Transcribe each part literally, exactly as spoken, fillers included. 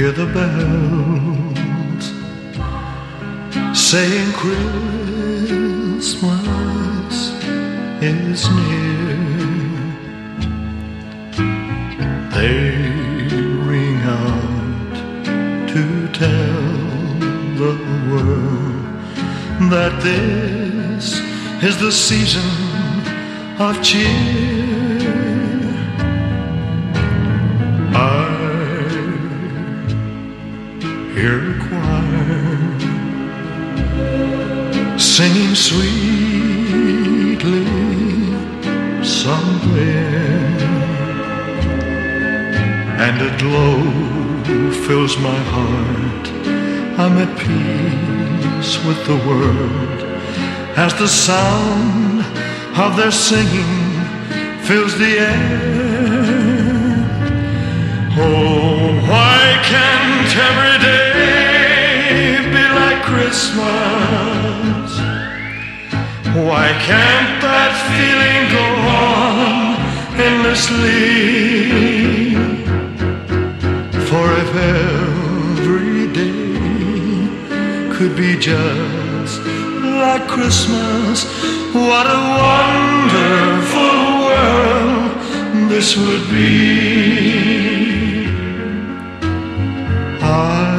hear the bells saying Christmas is near. They ring out to tell the world that this is the season of cheer. I hear a choir singing sweetly somewhere, and a glow fills my heart. I'm at peace with the world as the sound of their singing fills the air. Oh, why can't every day be like Christmas? Why can't that feeling go on endlessly? For if every day could be just like Christmas, what a wonderful world this would be. I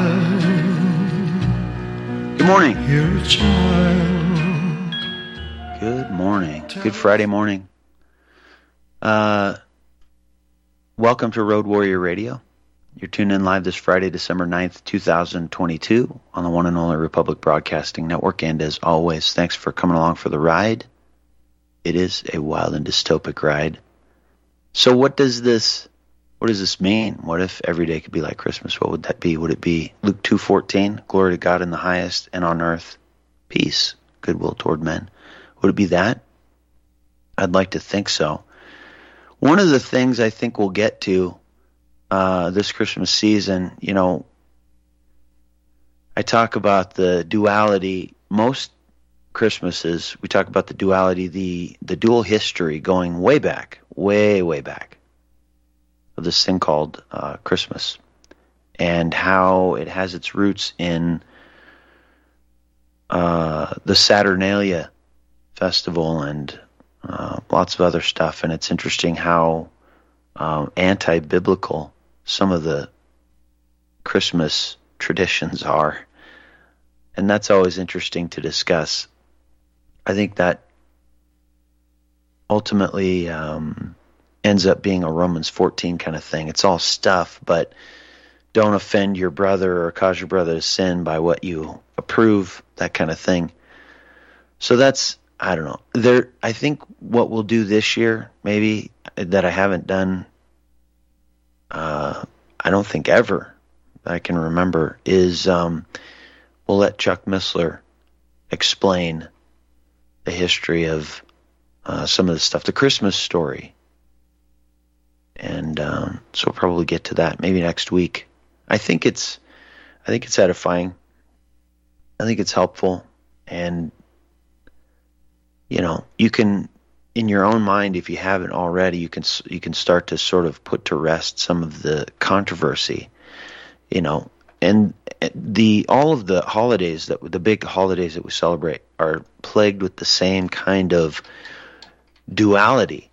Good morning. hear a child. Good morning. Good Friday morning. Uh, welcome to Road Warrior Radio. You're tuned in live this Friday, December ninth, twenty twenty-two on the one and only Republic Broadcasting Network. And as always, thanks for coming along for the ride. It is a wild and dystopic ride. So what does this, what does this mean? What if every day could be like Christmas? What would that be? Would it be Luke two fourteen, glory to God in the highest, and on earth, peace, goodwill toward men? Would it be that? I'd like to think so. One of the things I think we'll get to uh, this Christmas season, you know, I talk about the duality. Most Christmases, we talk about the duality, the, the dual history going way back, way, way back, of this thing called uh, Christmas, and how it has its roots in uh, the Saturnalia festival and uh, lots of other stuff. And it's interesting how um, anti-biblical some of the Christmas traditions are, and that's always interesting to discuss. I think that ultimately um, ends up being a Romans fourteen kind of thing. It's all stuff, but don't offend your brother or cause your brother to sin by what you approve, that kind of thing. So that's, I don't know. There, I think what we'll do this year, maybe, that I haven't done, uh, I don't think ever, that I can remember, is um, we'll let Chuck Missler explain the history of uh, some of the stuff, the Christmas story. And um, so we'll probably get to that maybe next week. I think it's, I think it's edifying. I think it's helpful, and you know, you can, in your own mind, if you haven't already, you can you can start to sort of put to rest some of the controversy, you know, and the all of the holidays that the big holidays that we celebrate are plagued with the same kind of duality,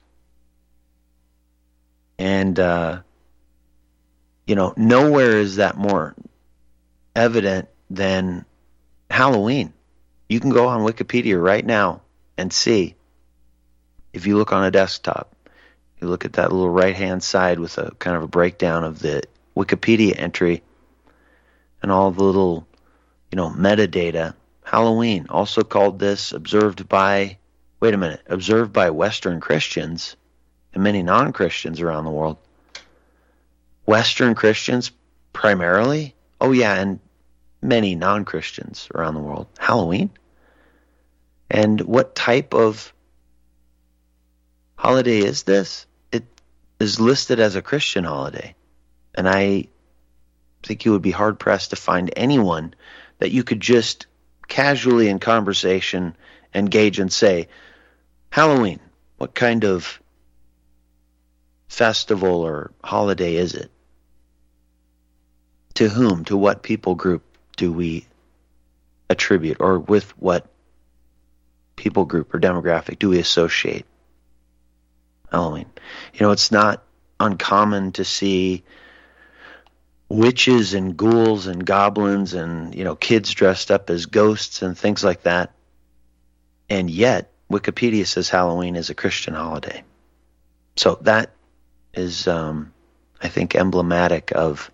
and uh, you know, nowhere is that more evident than Halloween. You can go on Wikipedia right now and see, if you look on a desktop, you look at that little right-hand side with a kind of a breakdown of the Wikipedia entry and all the little, you know, metadata. Halloween, also called this, observed by, wait a minute, observed by Western Christians and many non-Christians around the world. Western Christians primarily? Oh yeah, and many non-Christians around the world. Halloween? And what type of holiday is this? It is listed as a Christian holiday. And I think you would be hard-pressed to find anyone that you could just casually in conversation engage and say, Halloween, what kind of festival or holiday is it? To whom, to what people group do we attribute, or with what people group or demographic do we associate Halloween? You know, it's not uncommon to see witches and ghouls and goblins and, you know, kids dressed up as ghosts and things like that. And yet, Wikipedia says Halloween is a Christian holiday. So that is, um, I think, emblematic of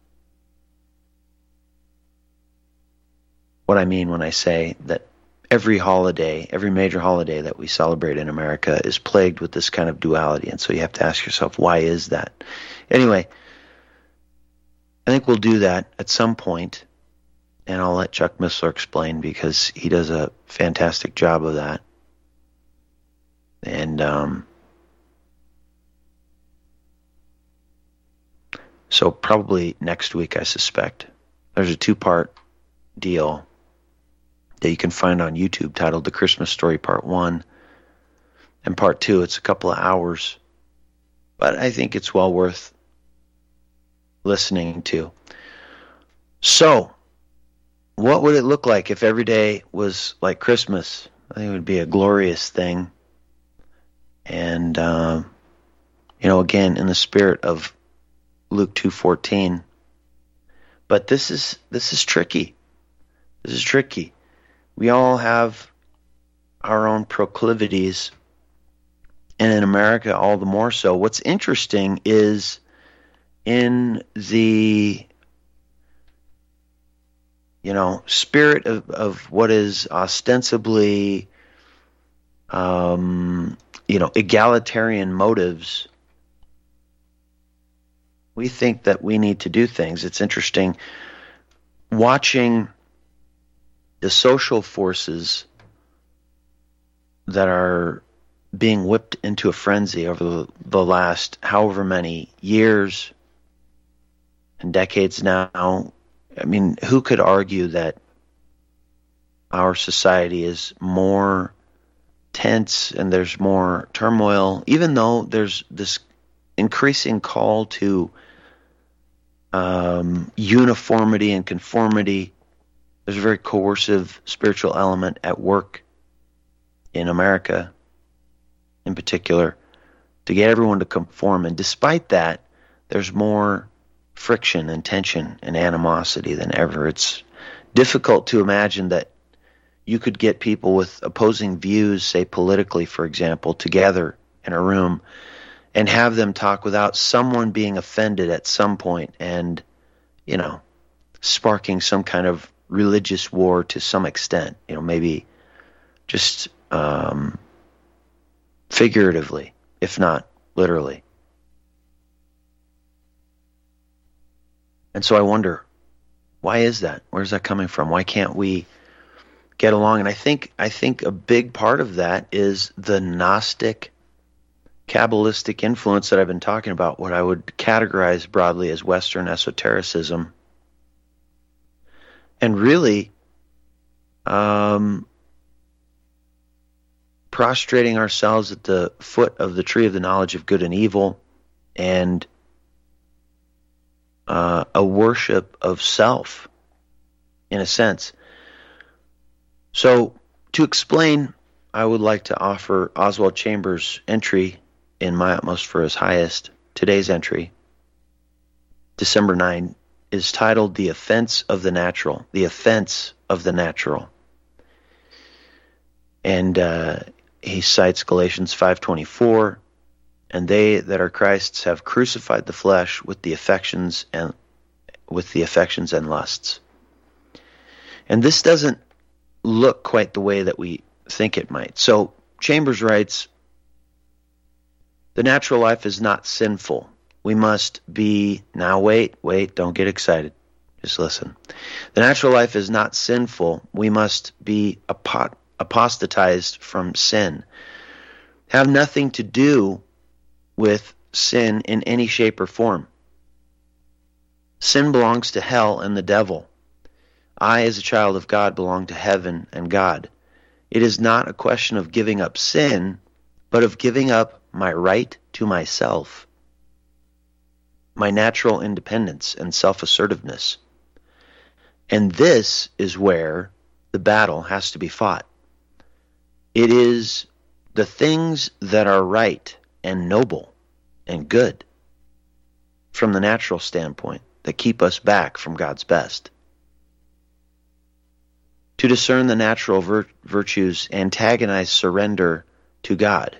what I mean when I say that every holiday, every major holiday that we celebrate in America is plagued with this kind of duality. And so you have to ask yourself, why is that? Anyway, I think we'll do that at some point, and I'll let Chuck Missler explain because he does a fantastic job of that. And um, so probably next week, I suspect. There's a two-part deal that you can find on YouTube titled The Christmas Story Part one and Part two. It's a couple of hours, but I think it's well worth listening to. So, what would it look like if every day was like Christmas? I think it would be a glorious thing. And, uh, you know, again, in the spirit of Luke two fourteen. But this is this is tricky. This is tricky. We all have our own proclivities, and in America all the more so. What's interesting is in the, you know, spirit of, of what is ostensibly, um, you know, egalitarian motives, we think that we need to do things. It's interesting watching the social forces that are being whipped into a frenzy over the, the last however many years and decades now. I mean, who could argue that our society is more tense and there's more turmoil, even though there's this increasing call to um, uniformity and conformity? There's a very coercive spiritual element at work in America, in particular, to get everyone to conform. And despite that, there's more friction and tension and animosity than ever. It's difficult to imagine that you could get people with opposing views, say politically, for example, together in a room and have them talk without someone being offended at some point and, you know, sparking some kind of religious war to some extent, you know, maybe just um, figuratively, if not literally. And so I wonder, why is that? Where's that coming from? Why can't we get along? And I think I think a big part of that is the Gnostic, Kabbalistic influence that I've been talking about, what I would categorize broadly as Western esotericism. And really um, prostrating ourselves at the foot of the tree of the knowledge of good and evil, and uh, a worship of self, in a sense. So, to explain, I would like to offer Oswald Chambers' entry in My Utmost for His Highest. Today's entry, December ninth, is titled The Offense of the Natural. The Offense of the Natural. And uh, he cites Galatians five twenty-four, and they that are Christ's have crucified the flesh with the affections and with the affections and lusts. And this doesn't look quite the way that we think it might. So Chambers writes, the natural life is not sinful. We must be, now wait, wait, don't get excited. Just listen. The natural life is not sinful. We must be apo- apostatized from sin. Have nothing to do with sin in any shape or form. Sin belongs to hell and the devil. I, as a child of God, belong to heaven and God. It is not a question of giving up sin, but of giving up my right to myself. my natural independence and self-assertiveness. And this is where the battle has to be fought. It is the things that are right and noble and good from the natural standpoint that keep us back from God's best. To discern the natural vir- virtues antagonize surrender to God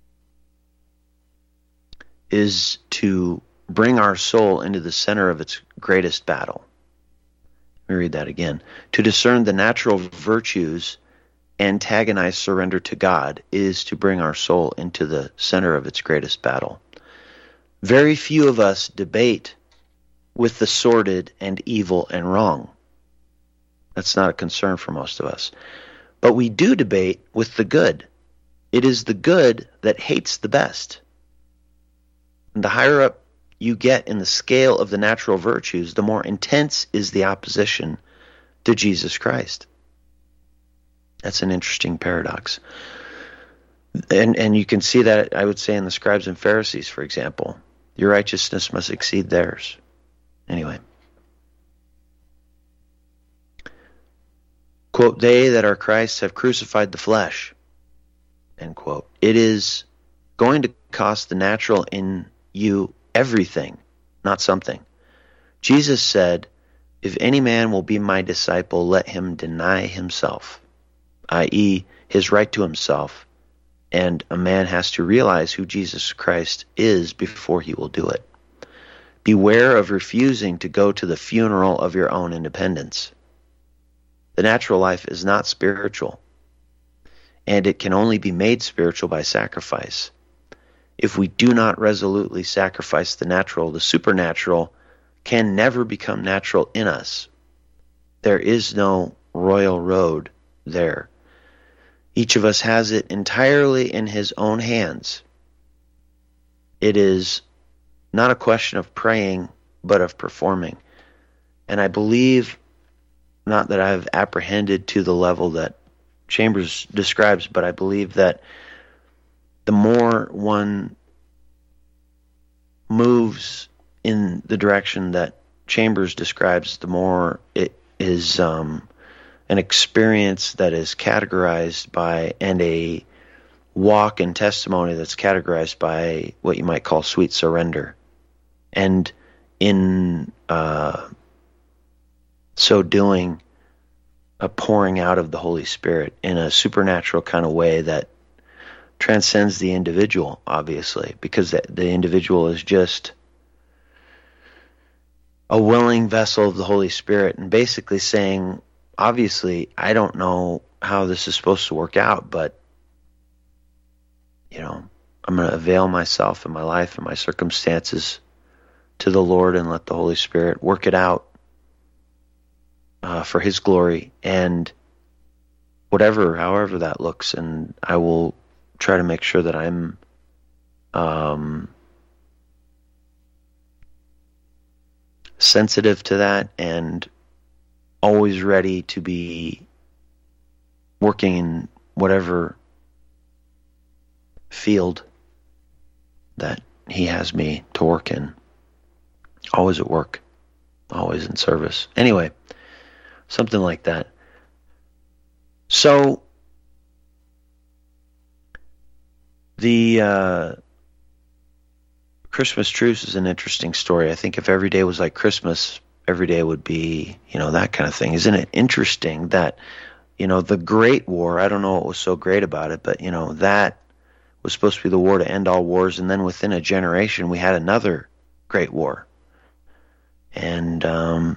is to bring our soul into the center of its greatest battle. Let me read that again. To discern the natural virtues antagonize surrender to God is to bring our soul into the center of its greatest battle. Very few of us debate with the sordid and evil and wrong. That's not a concern for most of us. But we do debate with the good. It is the good that hates the best. And the higher up you get in the scale of the natural virtues, the more intense is the opposition to Jesus Christ. That's an interesting paradox. And and you can see that, I would say, in the scribes and Pharisees, for example. Your righteousness must exceed theirs. Anyway. Quote, they that are Christ have crucified the flesh. End quote. It is going to cost the natural in you everything, not something. Jesus said, if any man will be my disciple, let him deny himself, that is, his right to himself. And a man has to realize who Jesus Christ is before he will do it. Beware of refusing to go to the funeral of your own independence. The natural life is not spiritual, and it can only be made spiritual by sacrifice. If we do not resolutely sacrifice the natural, the supernatural can never become natural in us. There is no royal road there. Each of us has it entirely in his own hands. It is not a question of praying, but of performing. And I believe, not that I've apprehended to the level that Chambers describes, but I believe that the more one moves in the direction that Chambers describes, the more it is um, an experience that is categorized by, and a walk and testimony that's categorized by what you might call sweet surrender. And in uh, so doing, a pouring out of the Holy Spirit in a supernatural kind of way that transcends the individual, obviously, because the, the individual is just a willing vessel of the Holy Spirit, and basically saying, obviously, I don't know how this is supposed to work out, but, you know, I'm going to avail myself and my life and my circumstances to the Lord and let the Holy Spirit work it out uh, for His glory, and whatever, however that looks, and I will try to make sure that I'm um, sensitive to that and always ready to be working in whatever field that He has me to work in. Always at work, always in service. Anyway, something like that. So, the uh, Christmas truce is an interesting story. I think if every day was like Christmas, every day would be, you know, that kind of thing. Isn't it interesting that, you know, the Great War, I don't know what was so great about it, but, you know, that was supposed to be the war to end all wars, and then within a generation we had another great war. And um,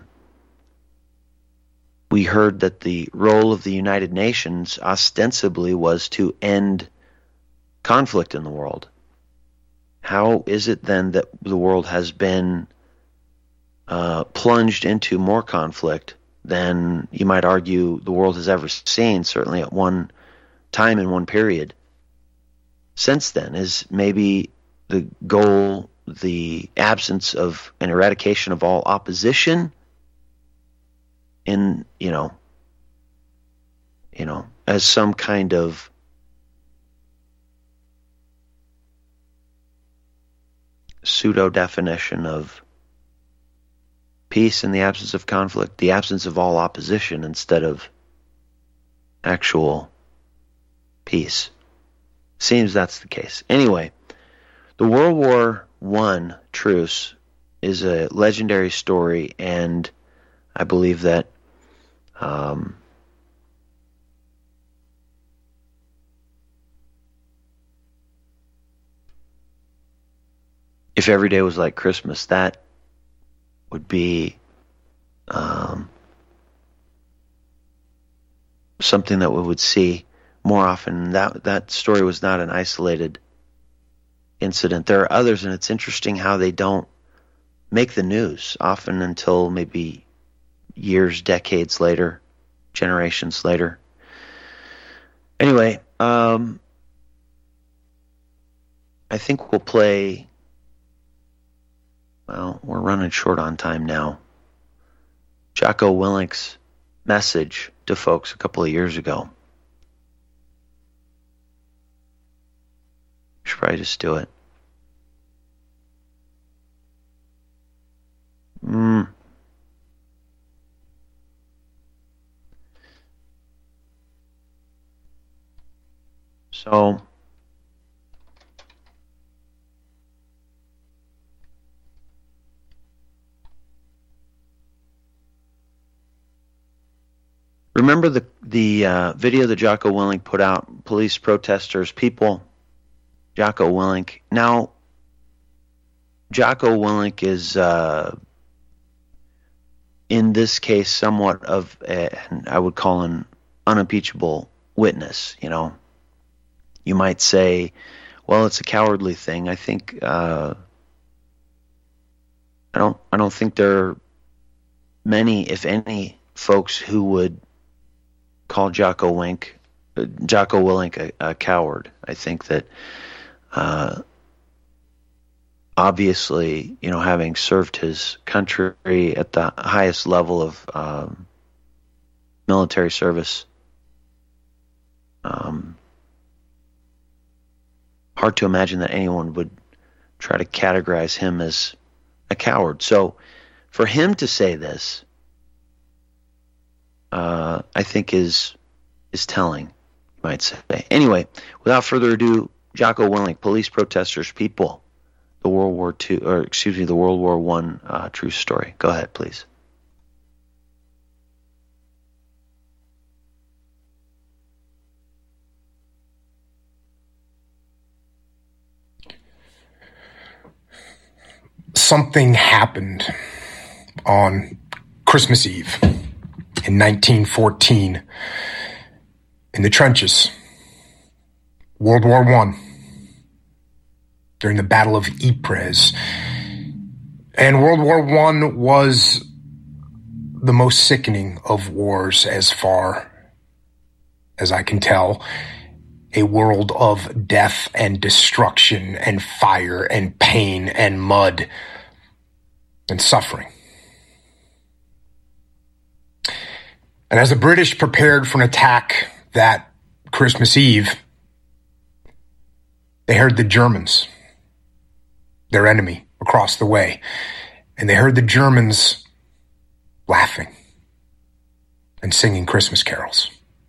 we heard that the role of the United Nations ostensibly was to end conflict in the world. How is it then that the world has been uh, plunged into more conflict than you might argue the world has ever seen, certainly at one time in one period? Since then, is maybe the goal the absence of an eradication of all opposition in, you know, you know, as some kind of pseudo definition of peace and the absence of conflict, the absence of all opposition instead of actual peace. Seems that's the case. Anyway, the World War One truce is a legendary story, and I believe that um, if every day was like Christmas, that would be um, something that we would see more often. That that story was not an isolated incident. There are others, and it's interesting how they don't make the news often until maybe years, decades later, generations later. Anyway, um, I think we'll play. Well, we're running short on time now. Jocko Willink's message to folks a couple of years ago. Should probably just do it. Mm. So, remember the the uh, video that Jocko Willink put out? Police, protesters, people. Jocko Willink. Now, Jocko Willink is, uh, in this case, somewhat of, a, I would call an unimpeachable witness. You know, you might say, well, it's a cowardly thing. I think uh, I don't. I don't think there are many, if any, folks who would call Jocko Willink, uh, Jocko Willink a, a coward. I think that. Uh, obviously, you know, having served his country at the highest level of um, military service, um, hard to imagine that anyone would try to categorize him as a coward. So for him to say this, uh, I think is is telling, you might say. Anyway, without further ado, Jocko Willink, police, protesters, people, the World War Two, or excuse me, the World War One uh, true story. Go ahead, please. Something happened on Christmas Eve in nineteen fourteen in the trenches, World War One. During the Battle of Ypres. And World War One was the most sickening of wars as far as I can tell. A world of death and destruction and fire and pain and mud and suffering. And as the British prepared for an attack that Christmas Eve, they heard the Germans, their enemy, across the way. And they heard the Germans laughing and singing Christmas carols.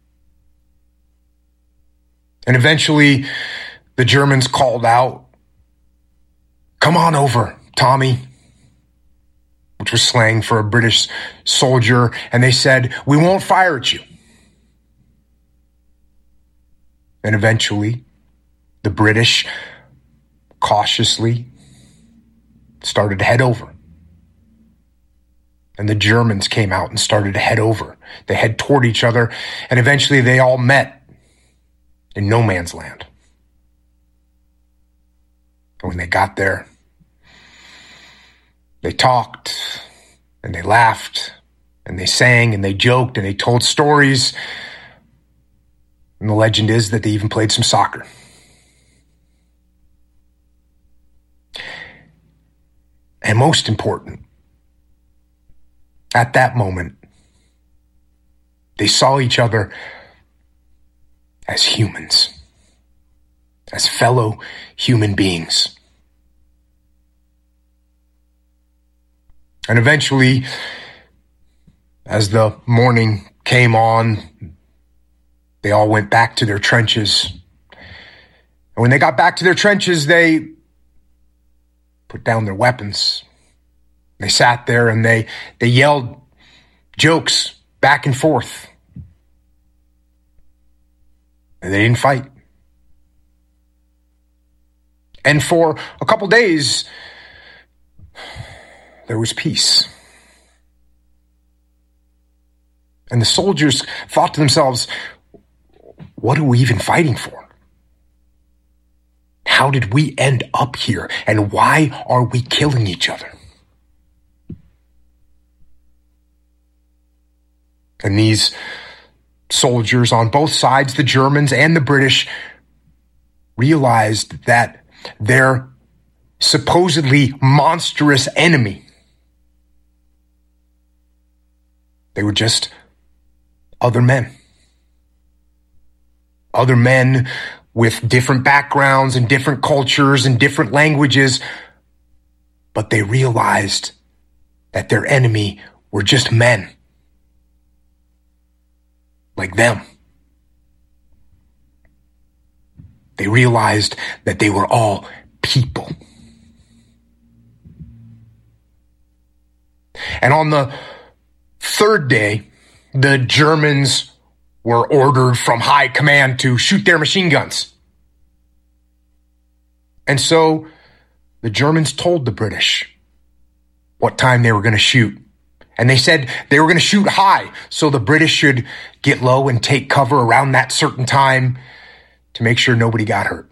And eventually, the Germans called out, "Come on over, Tommy," which was slang for a British soldier. And they said, "We won't fire at you." And eventually, the British cautiously started to head over. And the Germans came out and started to head over. They head toward each other, and eventually they all met in no man's land. And when they got there, they talked, and they laughed, and they sang, and they joked, and they told stories. And the legend is that they even played some soccer. And most important, at that moment, they saw each other as humans, as fellow human beings. And eventually, as the morning came on, they all went back to their trenches. And when they got back to their trenches, they put down their weapons. They sat there and they, they yelled jokes back and forth. And they didn't fight. And for a couple days, there was peace. And the soldiers thought to themselves, what are we even fighting for? How did we end up here? And why are we killing each other? And these soldiers on both sides, the Germans and the British, realized that their supposedly monstrous enemy, they were just other men. Other men with different backgrounds and different cultures and different languages, but they realized that their enemy were just men like them. They realized that they were all people. And on the third day, the Germans were ordered from high command to shoot their machine guns. And so the Germans told the British what time they were going to shoot. And they said they were going to shoot high, so the British should get low and take cover around that certain time to make sure nobody got hurt.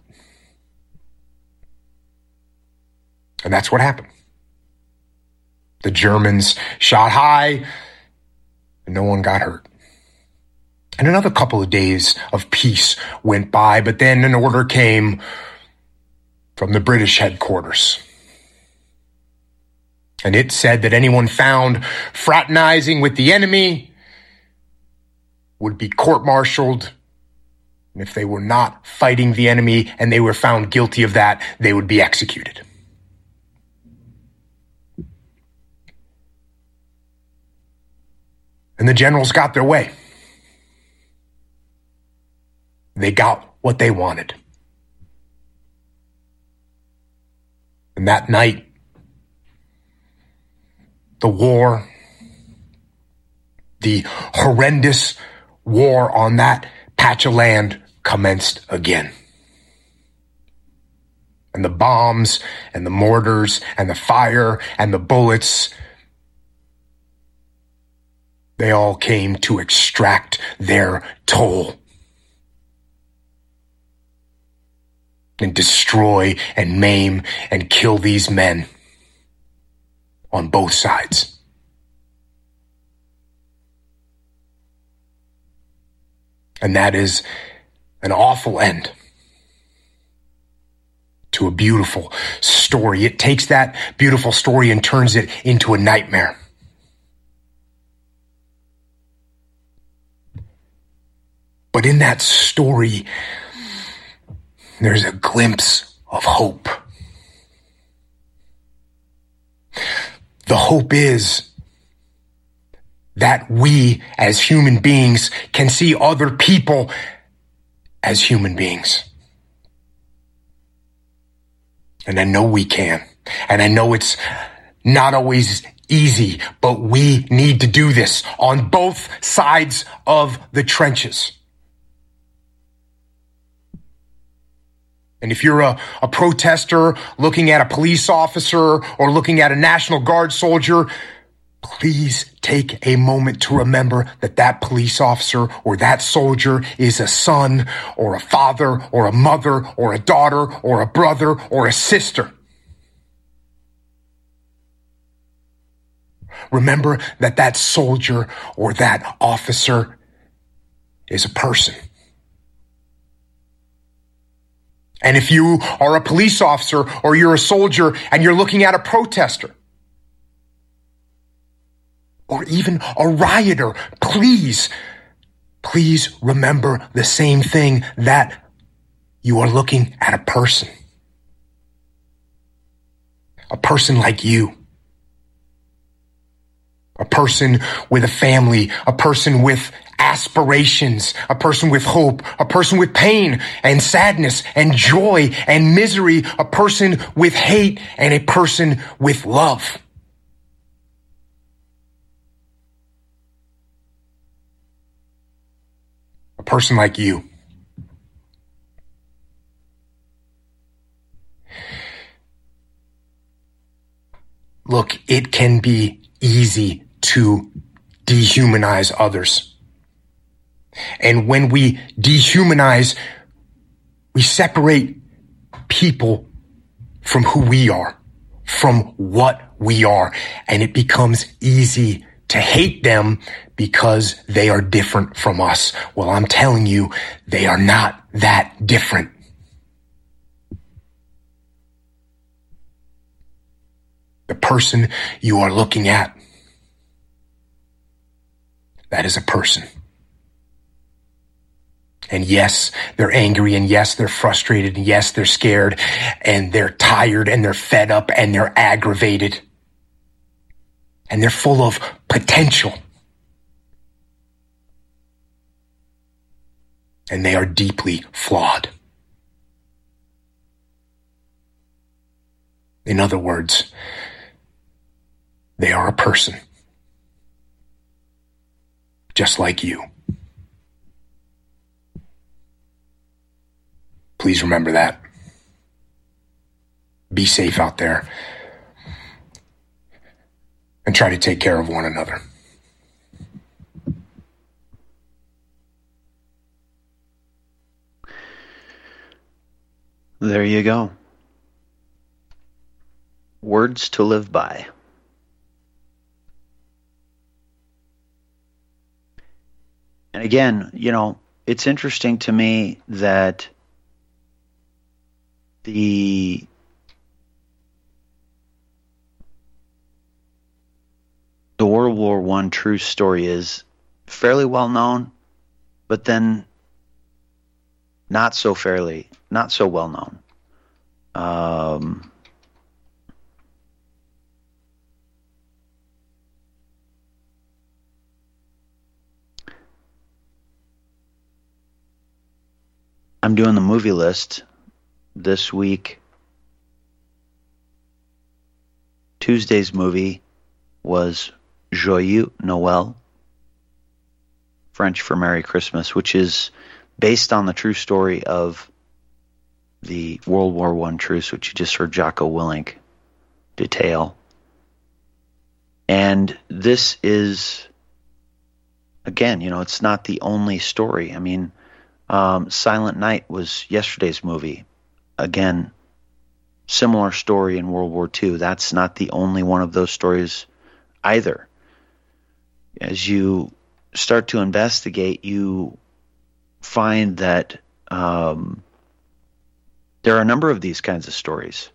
And that's what happened. The Germans shot high, and no one got hurt. And another couple of days of peace went by, but then an order came from the British headquarters. And it said that anyone found fraternizing with the enemy would be court-martialed. And if they were not fighting the enemy and they were found guilty of that, they would be executed. And the generals got their way. They got what they wanted. And that night, the war, the horrendous war on that patch of land commenced again. And the bombs and the mortars and the fire and the bullets, they all came to extract their toll and destroy and maim and kill these men on both sides. And that is an awful end to a beautiful story. It takes that beautiful story and turns it into a nightmare. But in that story, there's a glimpse of hope. The hope is that we as human beings can see other people as human beings. And I know we can. And I know it's not always easy, but we need to do this on both sides of the trenches. And if you're a, a protester looking at a police officer or looking at a National Guard soldier, please take a moment to remember that that police officer or that soldier is a son or a father or a mother or a daughter or a brother or a sister. Remember that that soldier or that officer is a person. And if you are a police officer or you're a soldier and you're looking at a protester or even a rioter, please, please remember the same thing, that you are looking at a person. A person like you. A person with a family, a person with aspirations, a person with hope, a person with pain and sadness and joy and misery, a person with hate and a person with love. A person like you. Look, it can be easy to dehumanize others. And when we dehumanize, we separate people from who we are, from what we are. And it becomes easy to hate them because they are different from us. Well, I'm telling you, they are not that different. The person you are looking at, that is a person. And yes, they're angry, and yes, they're frustrated, and yes, they're scared, and they're tired, and they're fed up, and they're aggravated. And they're full of potential. And they are deeply flawed. In other words, they are a person. Just like you. Please remember that. Be safe out there. And try to take care of one another. There you go. Words to live by. And again, you know, it's interesting to me that the the World War One true story is fairly well known, but then not so fairly, not so well known. Um, I'm doing the movie list this week. Tuesday's movie was Joyeux Noël, French for Merry Christmas, which is based on the true story of the World War One truce, which you just heard Jocko Willink detail. And this is, again, you know, it's not the only story. I mean, um, Silent Night was yesterday's movie. Again, similar story in World War Two. That's not the only one of those stories either. As you start to investigate, you find that um, there are a number of these kinds of stories.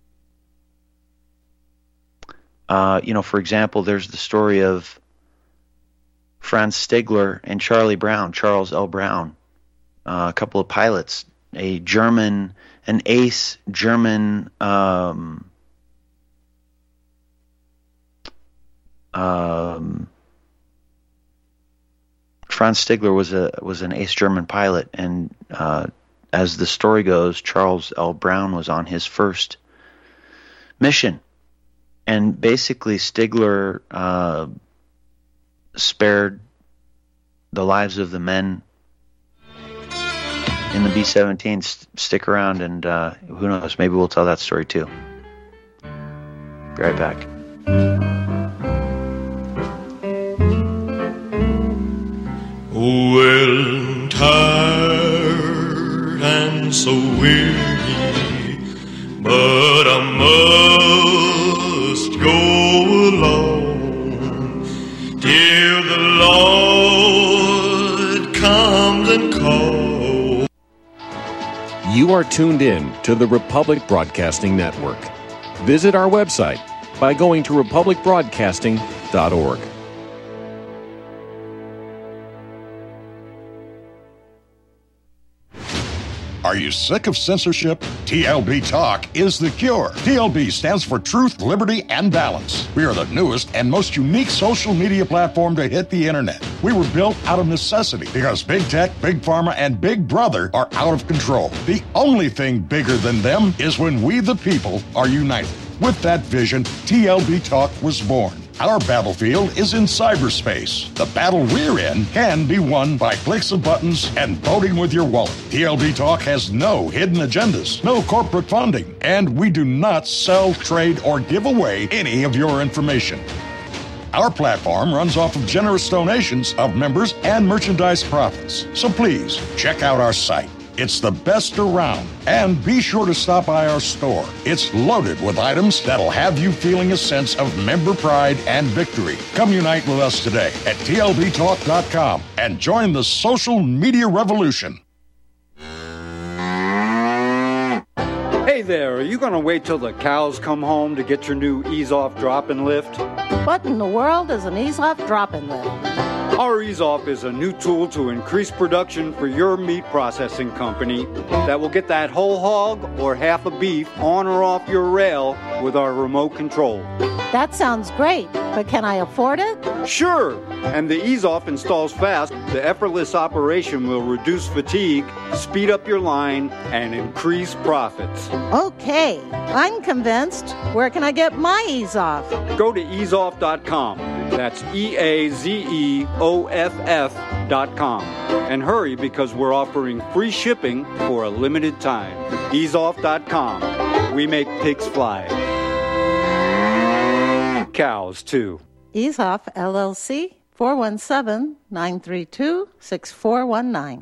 Uh, you know, for example, there's the story of Franz Stigler and Charlie Brown, Charles L. Brown, uh, a couple of pilots, a German, an ace German um, um, Franz Stigler was a was an ace German pilot, and uh, as the story goes, Charles L. Brown was on his first mission, and basically Stigler uh, spared the lives of the men in the B seventeen. Stick around, and uh, who knows, maybe we'll tell that story too. Be right back. Well, tired and so weary, but I must go along till the Lord comes and calls. You are tuned in to the Republic Broadcasting Network. Visit our website by going to republic broadcasting dot org. Are you sick of censorship? T L B Talk is the cure. T L B stands for Truth, Liberty, and Balance. We are the newest and most unique social media platform to hit the internet. We were built out of necessity because Big Tech, Big Pharma, and Big Brother are out of control. The only thing bigger than them is when we, the people, are united. With that vision, T L B Talk was born. Our battlefield is in cyberspace. The battle we're in can be won by clicks of buttons and voting with your wallet. T L B Talk has no hidden agendas, no corporate funding, and we do not sell, trade, or give away any of your information. Our platform runs off of generous donations of members and merchandise profits. So please, check out our site. It's the best around. And be sure to stop by our store. It's loaded with items that'll have you feeling a sense of member pride and victory. Come unite with us today at T L B talk dot com and join the social media revolution. Hey there, are you going to wait till the cows come home to get your new Ease-Off Drop-In Lift? What in the world is an Ease-Off Drop-In Lift? Our Ease-Off is a new tool to increase production for your meat processing company that will get that whole hog or half a beef on or off your rail with our remote control. That sounds great, but can I afford it? Sure, and the Ease-Off installs fast. The effortless operation will reduce fatigue, speed up your line, and increase profits. Okay, I'm convinced. Where can I get my Ease-Off? Go to ease off dot com. That's E A Z E O F F dot com. And hurry, because we're offering free shipping for a limited time. ease off dot com. We make pigs fly. Cows, too. Ease-Off, L L C, four one seven, nine three two, six four one nine.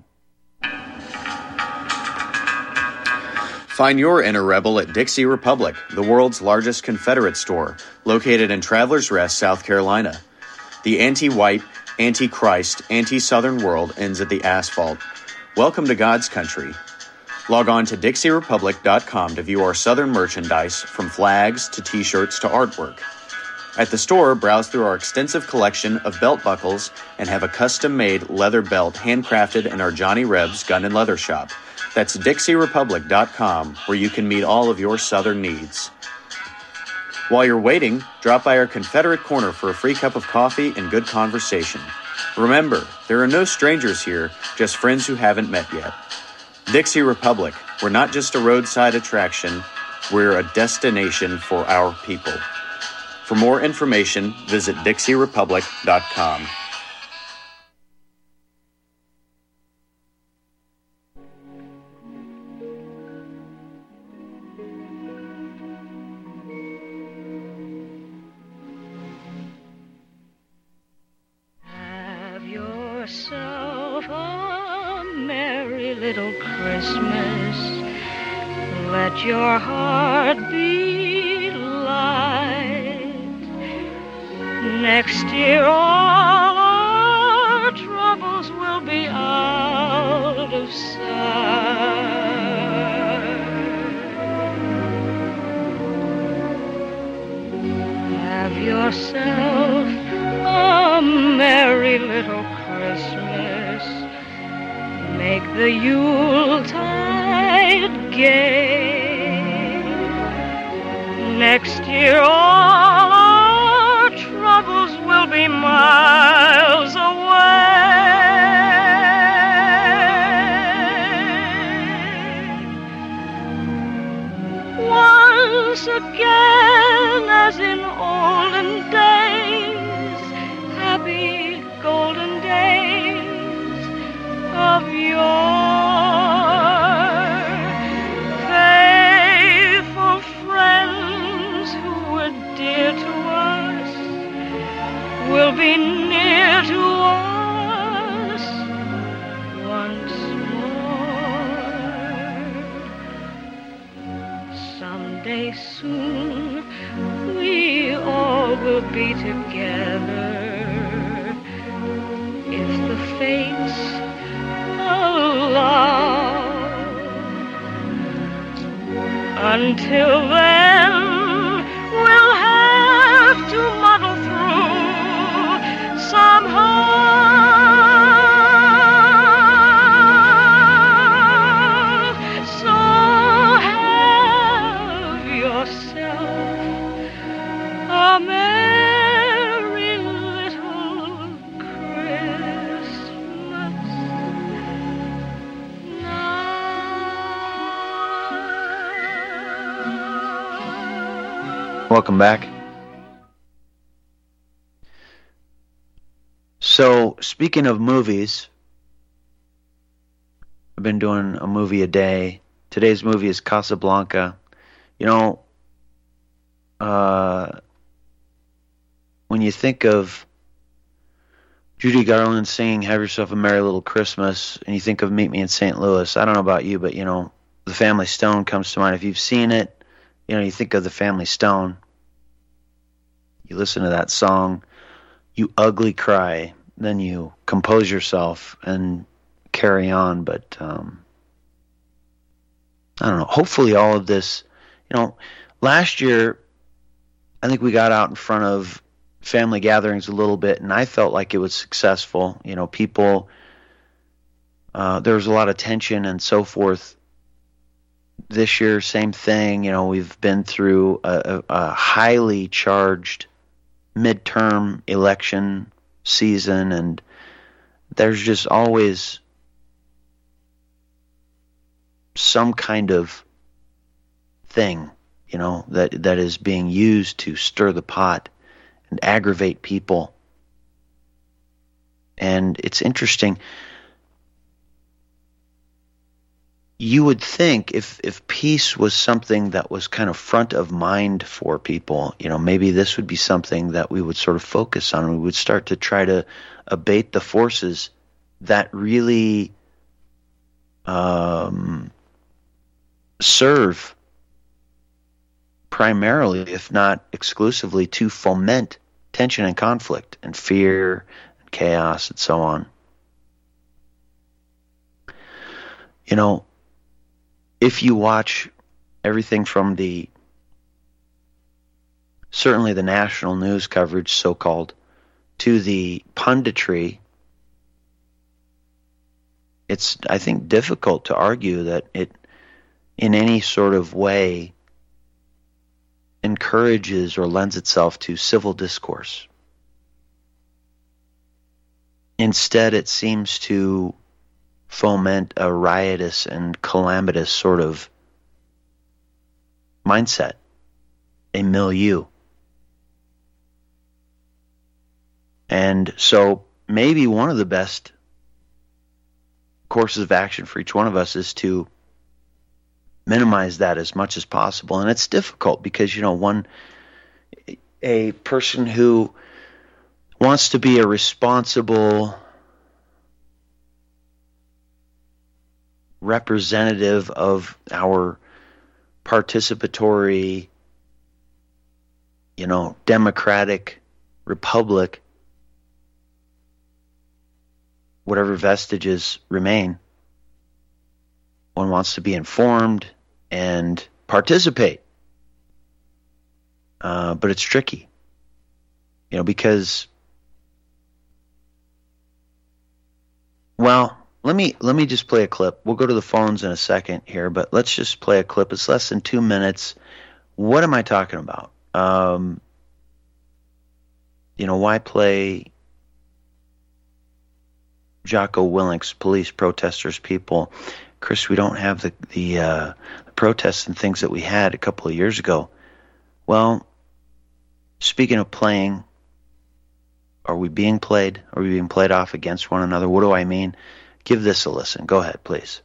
Find your inner rebel at Dixie Republic, the world's largest Confederate store, located in Travelers Rest, South Carolina. The anti-white, anti-Christ, anti-Southern world ends at the asphalt. Welcome to God's country. Log on to Dixie Republic dot com to view our Southern merchandise, from flags to t-shirts to artwork. At the store, browse through our extensive collection of belt buckles and have a custom-made leather belt handcrafted in our Johnny Reb's Gun and Leather Shop. That's Dixie Republic dot com, where you can meet all of your Southern needs. While you're waiting, drop by our Confederate Corner for a free cup of coffee and good conversation. Remember, there are no strangers here, just friends who haven't met yet. Dixie Republic, we're not just a roadside attraction, we're a destination for our people. For more information, visit Dixie Republic dot com. Have yourself a merry little Christmas. Let your heart be light. Next year all our troubles will be out of sight. Have yourself a merry little Christmas. Make the Yuletide gay. Next year all our troubles will be miles away. Once again, as in olden days, happy golden days of yore, faithful friends who were dear to us will be near to us once more. Someday soon we all will be together, if the fates allow. Until then, we'll have to muddle through somehow. Welcome back. So, speaking of movies, I've been doing a movie a day. Today's movie is Casablanca. You know, uh, when you think of Judy Garland singing Have Yourself a Merry Little Christmas, and you think of Meet Me in Saint Louis, I don't know about you, but, you know, The Family Stone comes to mind. If you've seen it, you know, you think of The Family Stone. You listen to that song, you ugly cry, then you compose yourself and carry on. But um, I don't know. Hopefully all of this, you know, last year I think we got out in front of family gatherings a little bit, and I felt like it was successful. You know, people, uh, there was a lot of tension and so forth. This year, same thing. You know, we've been through a, a, a highly charged midterm election season, and there's just always some kind of thing, you know, that that is being used to stir the pot and aggravate people. And it's interesting. You would think if, if peace was something that was kind of front of mind for people, you know, maybe this would be something that we would sort of focus on. We would start to try to abate the forces that really um, serve primarily, if not exclusively, to foment tension and conflict and fear and chaos and so on. You know, if you watch everything from the, certainly the national news coverage, so-called, to the punditry, it's, I think, difficult to argue that it, in any sort of way, encourages or lends itself to civil discourse. Instead, it seems to foment a riotous and calamitous sort of mindset, a milieu. And so maybe one of the best courses of action for each one of us is to minimize that as much as possible. And it's difficult because, you know, one, a person who wants to be a responsible representative of our participatory, you know, democratic republic, whatever vestiges remain, one wants to be informed and participate. Uh, but it's tricky, you know, because, well, Let me let me just play a clip. We'll go to the phones in a second here, but let's just play a clip. It's less than two minutes. What am I talking about? Um, you know, why play Jocko Willink's Police, Protesters, People? Chris, we don't have the, the, uh, the protests and things that we had a couple of years ago. Well, speaking of playing, are we being played? Are we being played off against one another? What do I mean? Give this a listen. Go ahead, please.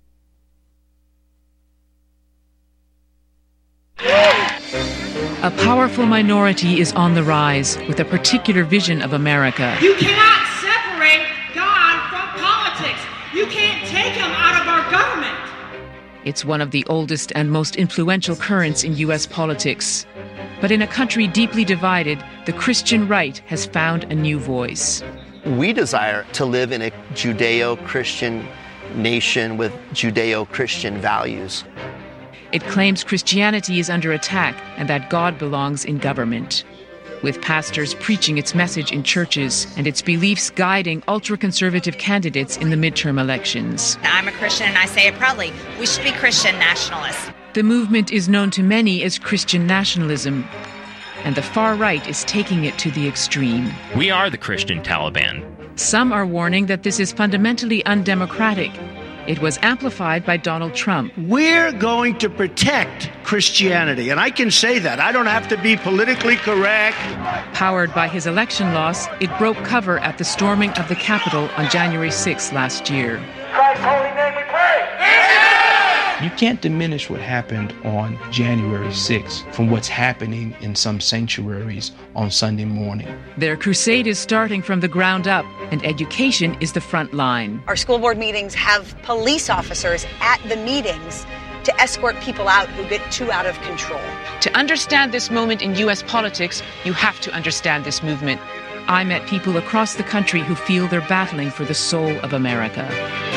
A powerful minority is on the rise with a particular vision of America. You cannot separate God from politics. You can't take him out of our government. It's one of the oldest and most influential currents in U S politics. But in a country deeply divided, the Christian right has found a new voice. We desire to live in a Judeo-Christian nation with Judeo-Christian values. It claims Christianity is under attack and that God belongs in government, with pastors preaching its message in churches and its beliefs guiding ultra-conservative candidates in the midterm elections. I'm a Christian and I say it proudly. We should be Christian nationalists. The movement is known to many as Christian nationalism, and the far right is taking it to the extreme. We are the Christian Taliban. Some are warning that this is fundamentally undemocratic. It was amplified by Donald Trump. We're going to protect Christianity. And I can say that. I don't have to be politically correct. Powered by his election loss, it broke cover at the storming of the Capitol on January sixth last year. Christ's holy name we pray. You can't diminish what happened on January sixth from what's happening in some sanctuaries on Sunday morning. Their crusade is starting from the ground up, and education is the front line. Our school board meetings have police officers at the meetings to escort people out who get too out of control. To understand this moment in U S politics, you have to understand this movement. I met people across the country who feel they're battling for the soul of America.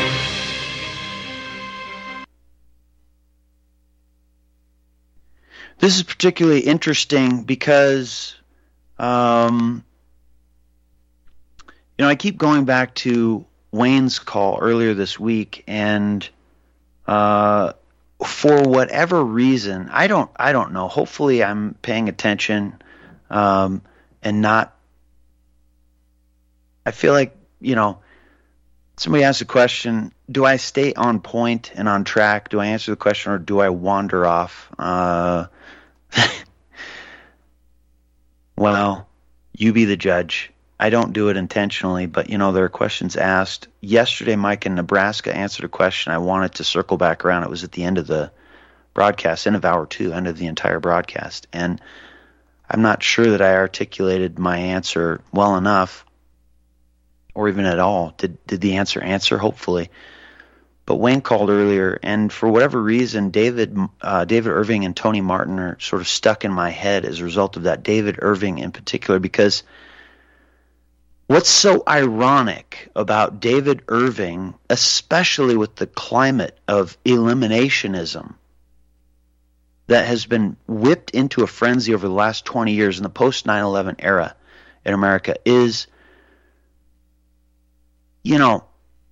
This is particularly interesting because, um, you know, I keep going back to Wayne's call earlier this week, and uh, for whatever reason, I don't, I don't know. Hopefully, I'm paying attention um, and not. I feel like, you know, somebody asked a question: do I stay on point and on track? Do I answer the question, or do I wander off? Uh, well, you be the judge. I don't do it intentionally, but, you know, there are questions asked. Yesterday, Mike in Nebraska answered a question. I wanted to circle back around. It was at the end of the broadcast, end of hour two, end of the entire broadcast. And I'm not sure that I articulated my answer well enough, or even at all. Did did the answer answer? Hopefully. But Wayne called earlier, and for whatever reason, David uh, David Irving and Tony Martin are sort of stuck in my head as a result of that. David Irving in particular, because what's so ironic about David Irving, especially with the climate of eliminationism that has been whipped into a frenzy over the last twenty years in the post nine eleven era in America, is, you know,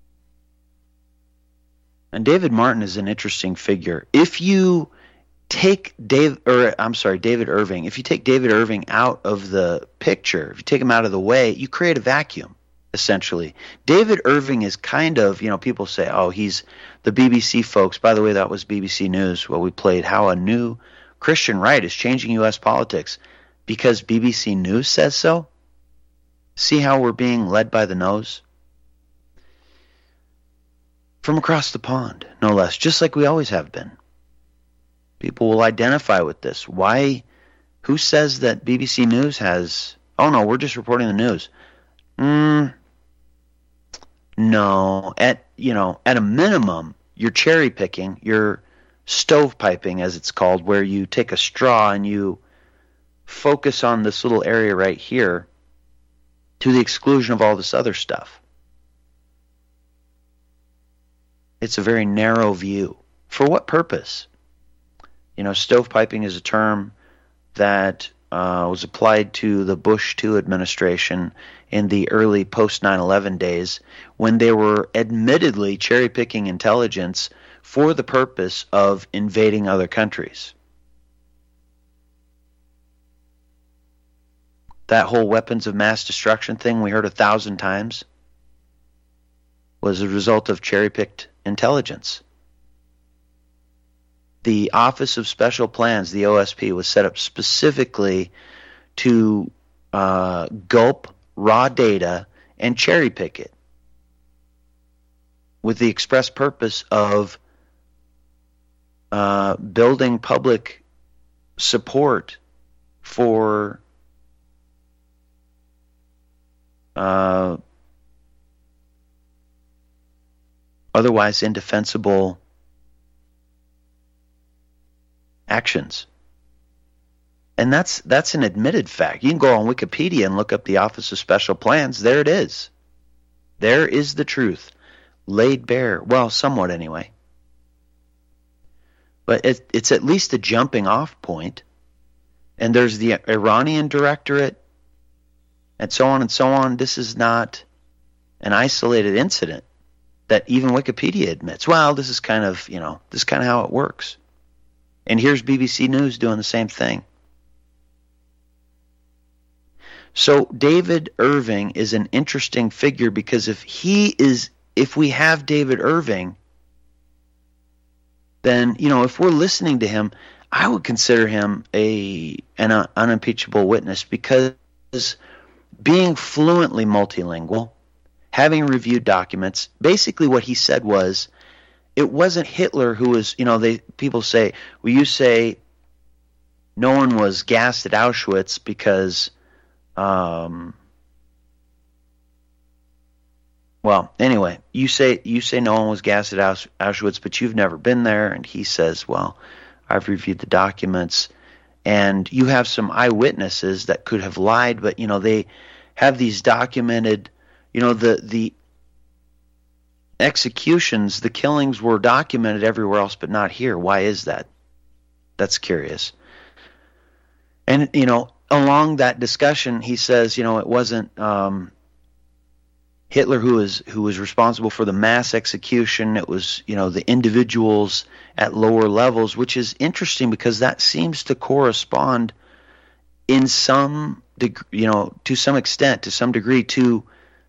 and David Martin is an interesting figure. If you take Dave, or I'm sorry, David Irving, if you take David Irving out of the picture, if you take him out of the way, you create a vacuum, essentially. David Irving is kind of, you know, people say, oh, he's the B B C folks. By the way, that was B B C News. Well, we played how a new Christian right is changing U S politics because B B C News says so. See how we're being led by the nose? From across the pond, no less, just like we always have been. People will identify with this. Why? Who says that B B C News has, oh no, we're just reporting the news? Mm, no. At, you know, at a minimum, you're cherry picking, you're stovepiping, as it's called, where you take a straw and you focus on this little area right here to the exclusion of all this other stuff. It's a very narrow view. For what purpose? You know, stovepiping is a term that uh, was applied to the Bush two administration in the early post nine eleven days when they were admittedly cherry-picking intelligence for the purpose of invading other countries. That whole weapons of mass destruction thing we heard a thousand times was a result of cherry-picked intelligence. The Office of Special Plans, the O S P, was set up specifically to uh, gulp raw data and cherry pick it with the express purpose of uh, building public support for uh, otherwise indefensible actions. And that's that's an admitted fact. You can go on Wikipedia and look up the Office of Special Plans. There it is. There is the truth laid bare. Well, somewhat anyway. But it, it's at least a jumping off point. And there's the Iranian directorate and so on and so on. This is not an isolated incident that even Wikipedia admits. Well, this is kind of, you know, this is kind of how it works. And here's B B C News doing the same thing. So David Irving is an interesting figure because if he is, if we have David Irving, then, you know, if we're listening to him, I would consider him a an uh, unimpeachable witness because being fluently multilingual, having reviewed documents, basically what he said was, it wasn't Hitler who was, you know, they people say, well, you say no one was gassed at Auschwitz because, um, well, anyway, you say you say no one was gassed at Aus- Auschwitz, but you've never been there, and he says, well, I've reviewed the documents, and you have some eyewitnesses that could have lied, but, you know, they have these documented, you know, the the executions, the killings were documented everywhere else but not here. Why is that? That's curious. And, you know, along that discussion, he says, you know, it wasn't um, Hitler who was who was responsible for the mass execution. It was, you know, the individuals at lower levels, which is interesting because that seems to correspond in some, deg- you know, to some extent, to some degree, to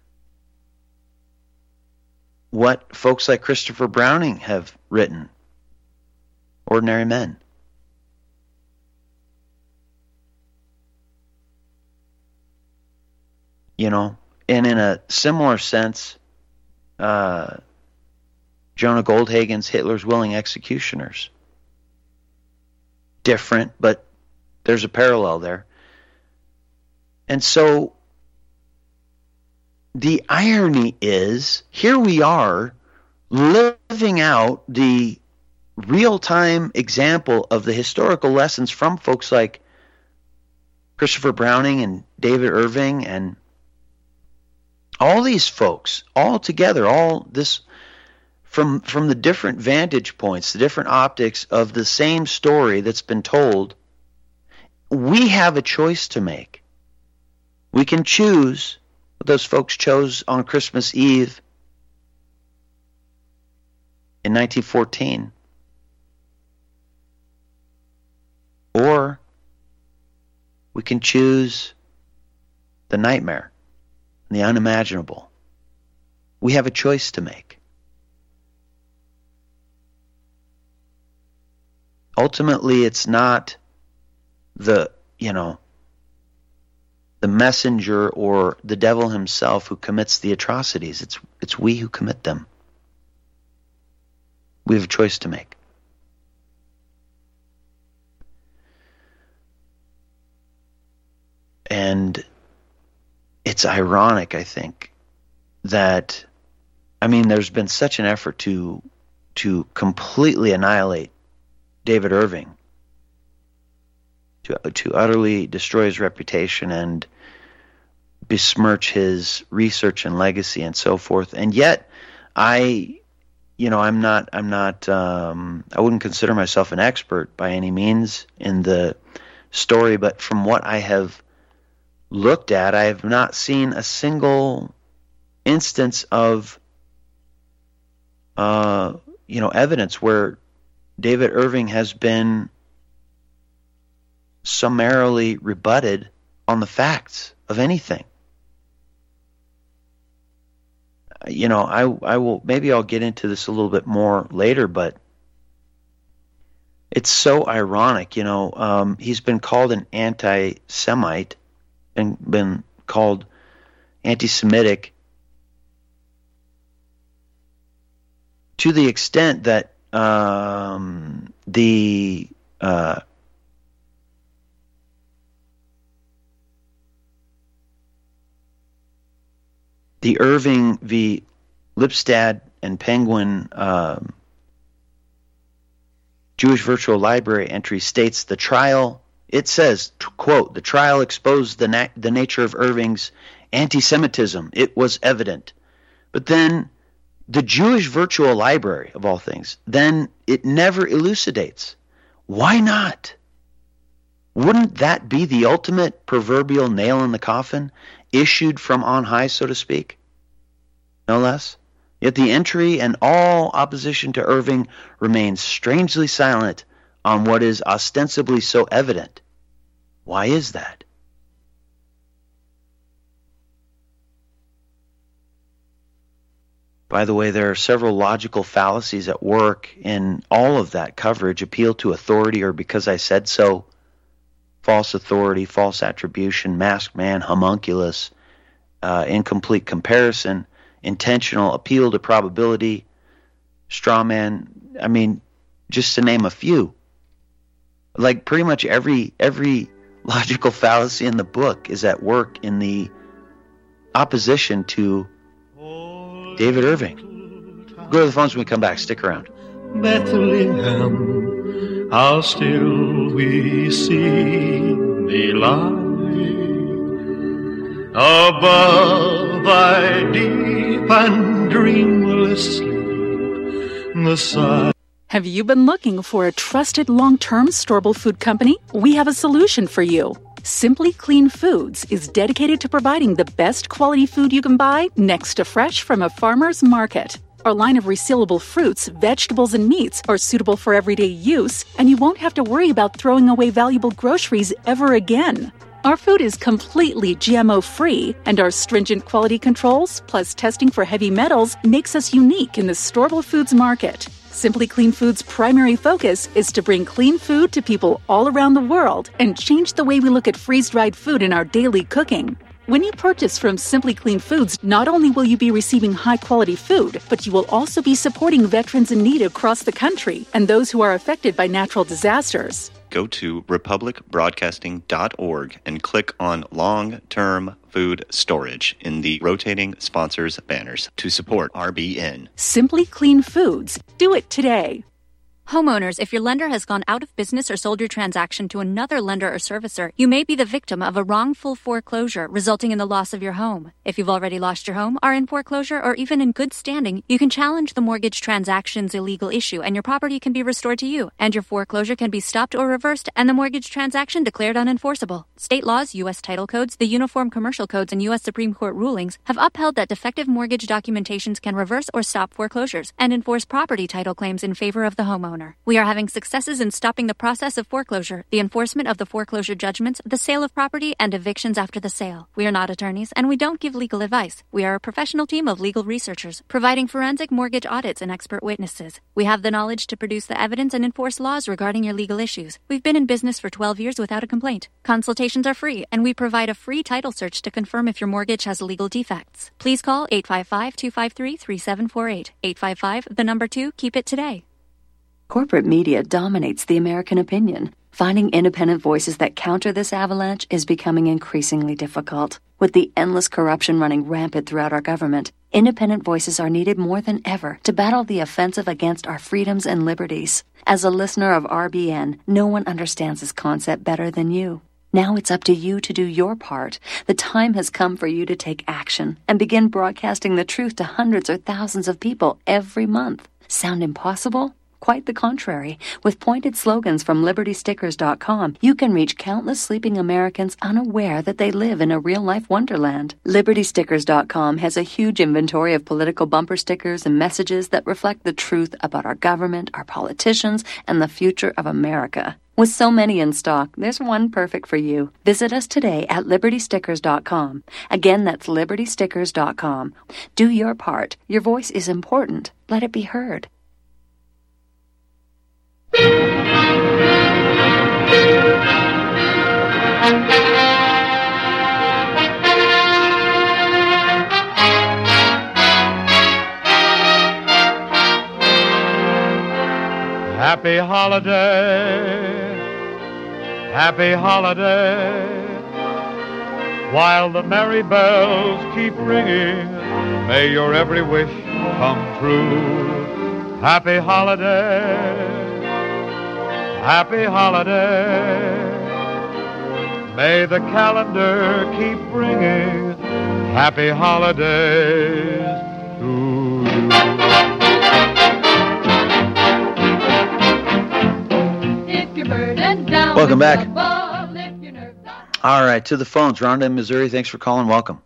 what folks like Christopher Browning have written, Ordinary Men. You know, and in a similar sense, uh, Jonah Goldhagen's Hitler's Willing Executioners. Different, but there's a parallel there. And so the irony is, here we are living out the real-time example of the historical lessons from folks like Christopher Browning and David Irving and all these folks, all together, all this from from the different vantage points, the different optics of the same story that's been told. We have a choice to make. We can choose what those folks chose on Christmas Eve in nineteen fourteen. Or we can choose the nightmare, the unimaginable. We have a choice to make. Ultimately, it's not the, you know, the messenger or the devil himself who commits the atrocities. It's it's we who commit them. We have a choice to make. And it's ironic, I think, that, I mean, there's been such an effort to to completely annihilate David Irving, to to utterly destroy his reputation and besmirch his research and legacy and so forth. And yet, I, you know, I'm not, I'm not, um, I wouldn't consider myself an expert by any means in the story, but from what I have looked at, I have not seen a single instance of, uh, you know, evidence where David Irving has been summarily rebutted on the facts of anything. You know, I I will maybe I'll get into this a little bit more later, but it's so ironic. You know, um, he's been called an anti-Semite and been called anti-Semitic to the extent that um, the uh, the Irving v. Lipstadt and Penguin um, Jewish Virtual Library entry states the trial, it says, quote, the trial exposed the, na- the nature of Irving's anti-Semitism. It was evident. But then the Jewish Virtual Library, of all things, then it never elucidates. Why not? Wouldn't that be the ultimate proverbial nail in the coffin, issued from on high, so to speak? No less. Yet the entry and all opposition to Irving remains strangely silent on what is ostensibly so evident. Why is that? By the way, there are several logical fallacies at work in all of that coverage. Appeal to authority or because I said so, false authority, false attribution, masked man, homunculus, uh, incomplete comparison, intentional appeal to probability, straw man. I mean, just to name a few. Like pretty much every every logical fallacy in the book is at work in the opposition to David Irving. Go to the phones when we come back. Stick around. Bethlehem, how still we see thee lie above thy deep and dreamless sleep. The sun. Have you been looking for a trusted long-term storable food company? We have a solution for you. Simply Clean Foods is dedicated to providing the best quality food you can buy next to fresh from a farmer's market. Our line of resealable fruits, vegetables, and meats are suitable for everyday use, and you won't have to worry about throwing away valuable groceries ever again. Our food is completely G M O-free, and our stringent quality controls, plus testing for heavy metals, makes us unique in the storable foods market. Simply Clean Foods' primary focus is to bring clean food to people all around the world and change the way we look at freeze-dried food in our daily cooking. When you purchase from Simply Clean Foods, not only will you be receiving high-quality food, but you will also be supporting veterans in need across the country and those who are affected by natural disasters. Go to republic broadcasting dot org and click on Long-Term Food Storage in the rotating sponsors banners to support R B N. Simply Clean Foods. Do it today. Homeowners, if your lender has gone out of business or sold your transaction to another lender or servicer, you may be the victim of a wrongful foreclosure resulting in the loss of your home. If you've already lost your home, are in foreclosure, or even in good standing, you can challenge the mortgage transaction's illegal issue and your property can be restored to you, and your foreclosure can be stopped or reversed and the mortgage transaction declared unenforceable. State laws, U S title codes, the Uniform Commercial Codes, and U S Supreme Court rulings have upheld that defective mortgage documentations can reverse or stop foreclosures and enforce property title claims in favor of the homeowner. We are having successes in stopping the process of foreclosure, the enforcement of the foreclosure judgments, the sale of property, and evictions after the sale. We are not attorneys, and we don't give legal advice. We are a professional team of legal researchers, providing forensic mortgage audits and expert witnesses. We have the knowledge to produce the evidence and enforce laws regarding your legal issues. We've been in business for twelve years without a complaint. Consultations are free, and we provide a free title search to confirm if your mortgage has legal defects. Please call eight five five, two five three, three seven four eight. eight five five, the number two, keep it today. Corporate media dominates the American opinion. Finding independent voices that counter this avalanche is becoming increasingly difficult. With the endless corruption running rampant throughout our government, independent voices are needed more than ever to battle the offensive against our freedoms and liberties. As a listener of R B N, no one understands this concept better than you. Now it's up to you to do your part. The time has come for you to take action and begin broadcasting the truth to hundreds or thousands of people every month. Sound impossible? Quite the contrary. With pointed slogans from liberty stickers dot com, you can reach countless sleeping Americans unaware that they live in a real-life wonderland. liberty stickers dot com has a huge inventory of political bumper stickers and messages that reflect the truth about our government, our politicians, and the future of America. With so many in stock, there's one perfect for you. Visit us today at liberty stickers dot com. Again, that's liberty stickers dot com. Do your part. Your voice is important. Let it be heard. Happy holiday, happy holiday, while the merry bells keep ringing, may your every wish come true. Happy holiday, happy holiday, may the calendar keep bringing happy holidays to you. If you're burdened down Welcome with back. trouble, lift your nerves up. All right, to the phones. Rhonda in Missouri, thanks for calling. Welcome.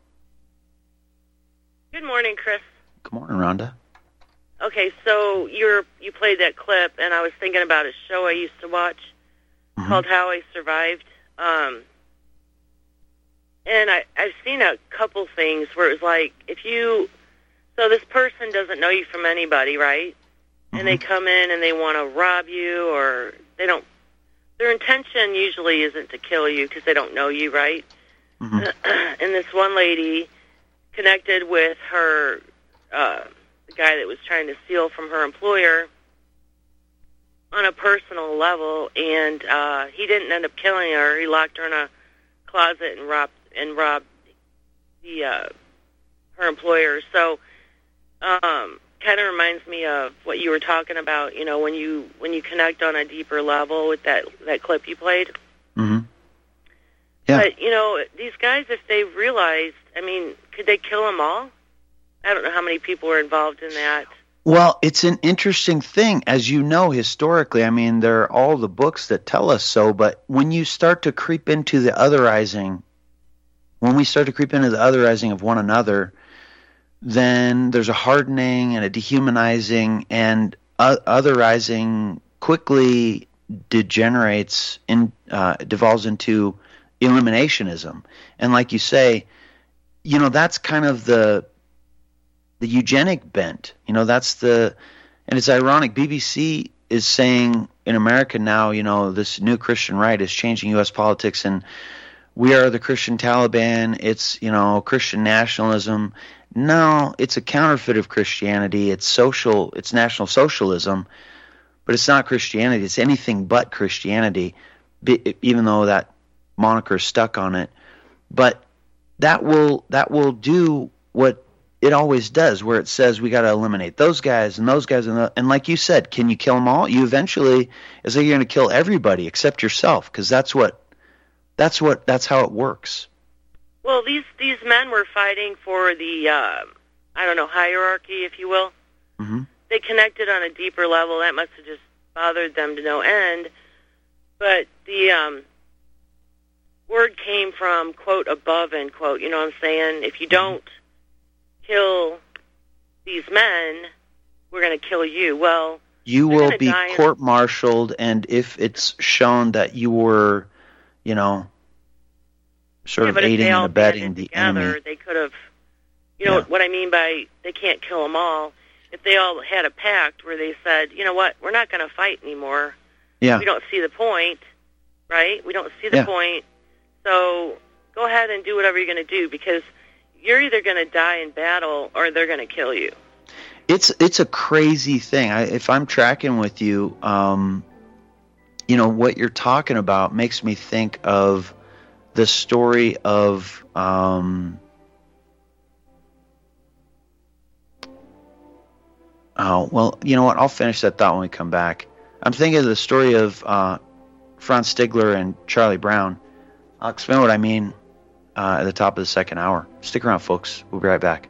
Good morning, Chris. Good morning, Rhonda. Okay, so you're you played that clip, and I was thinking about a show I used to watch Mm-hmm. called How I Survived. Um, and I, I've seen a couple things where it was like, if you So this person doesn't know you from anybody, right? Mm-hmm. And they come in and they want to rob you, or they don't. Their intention usually isn't to kill you because they don't know you, right? Mm-hmm. And this one lady connected with her, uh, the guy that was trying to steal from her employer on a personal level, and uh, he didn't end up killing her. He locked her in a closet and robbed and robbed the uh, her employer. So, um, kind of reminds me of what you were talking about. You know, when you when you connect on a deeper level with that that clip you played. Mm-hmm. Yeah. But you know, these guys, if they realized, I mean, could they kill them all? I don't know how many people were involved in that. Well, it's an interesting thing. As you know, historically, I mean, there are all the books that tell us so, but when you start to creep into the otherizing, when we start to creep into the otherizing of one another, then there's a hardening and a dehumanizing, and uh, otherizing quickly degenerates, in, uh, devolves into eliminationism. And like you say, you know, that's kind of the the eugenic bent. You know, that's the, and it's ironic, B B C is saying in America now, you know, this new Christian right is changing U S politics, and we are the Christian Taliban, it's, you know, Christian nationalism. No, it's a counterfeit of Christianity. It's social, it's National Socialism, but it's not Christianity. It's anything but Christianity, even though that moniker is stuck on it. But that will that will do what it always does, where it says we got to eliminate those guys and those guys, and, the, and like you said, can you kill them all? You eventually, it's like you're going to kill everybody except yourself, because that's what that's what that's how it works. Well, these these men were fighting for the uh, I don't know, hierarchy, if you will. Mm-hmm. They connected on a deeper level. That must have just bothered them to no end. But the um, word came from, quote, above, end quote. You know what I'm saying? If you don't kill these men, we're going to kill you. Well, you will be court-martialed, and if it's shown that you were, you know, sort yeah, of aiding and abetting the together, enemy. They could have, you know, yeah. what I mean by they can't kill them all. If they all had a pact where they said, you know what, we're not going to fight anymore. Yeah. We don't see the point, right? We don't see the yeah. point. So go ahead and do whatever you're going to do, because you're either going to die in battle or they're going to kill you. It's it's a crazy thing. I, if I'm tracking with you, um, you know, what you're talking about makes me think of the story of um, oh, well, you know what? I'll finish that thought when we come back. I'm thinking of the story of uh, Franz Stigler and Charlie Brown. I'll explain what I mean uh, at the top of the second hour. Stick around, folks. We'll be right back.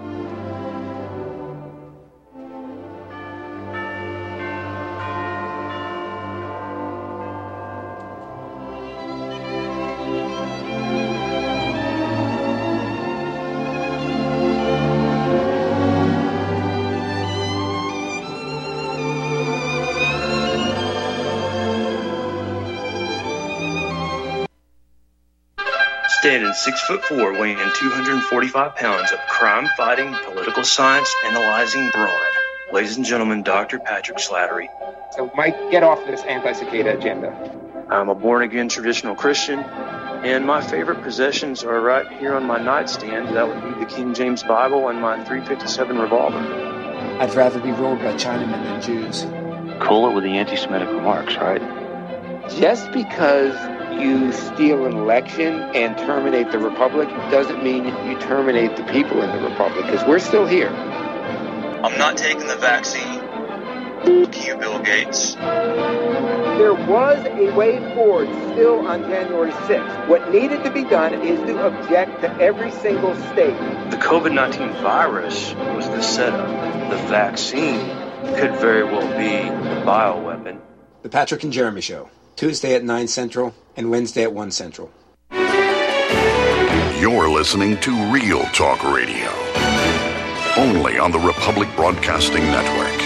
Standing six foot four, weighing two hundred forty-five pounds of crime-fighting, political science analyzing brawn. Ladies and gentlemen, Doctor Patrick Slattery. So, Mike, get off this anti-cicada agenda. I'm a born-again traditional Christian, and my favorite possessions are right here on my nightstand. That would be the King James Bible and my three fifty-seven revolver. I'd rather be ruled by Chinamen than Jews. Cool it with the anti-Semitic remarks, right? Just because you steal an election and terminate the Republic doesn't mean you terminate the people in the Republic, because we're still here. I'm not taking the vaccine. Fuck you, Bill Gates. There was a way forward still on January sixth. What needed to be done is to object to every single state. The COVID nineteen virus was the setup. The vaccine could very well be the bioweapon. The Patrick and Jeremy Show. Tuesday at nine Central and Wednesday at one Central. You're listening to Real Talk Radio, only on the Republic Broadcasting Network.